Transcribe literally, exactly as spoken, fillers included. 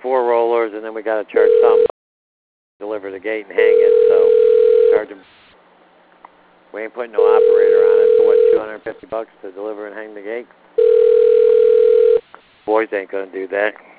four rollers, and then we got to charge some deliver the gate and hang it. So charge them. We ain't putting no operator on it. So what? two hundred fifty bucks to deliver and hang the gate. Boys ain't gonna do that.